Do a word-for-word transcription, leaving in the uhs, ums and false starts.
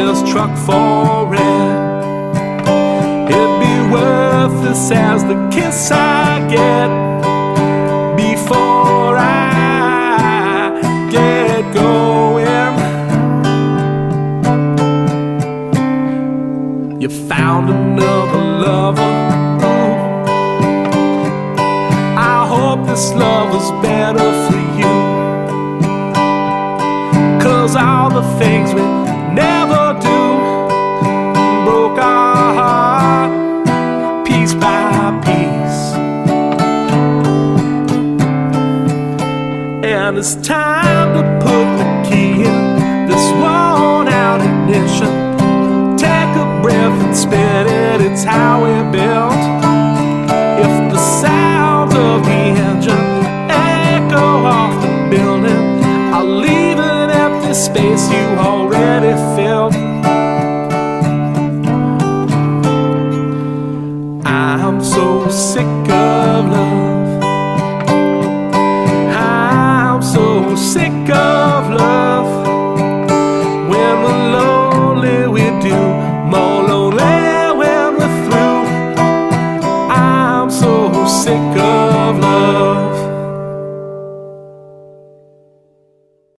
just truck for it. It'd be worthless as the kiss I get before I get going. You found another lover. Ooh. I hope this love is better for you, 'cause all the things we never do broke our heart piece by piece. And it's time to put the key in this worn out ignition. Take a breath and spit it, it's how we're built. If the sounds of the engine echo off the building, I'll leave an empty space you already filled. I'm so sick of love.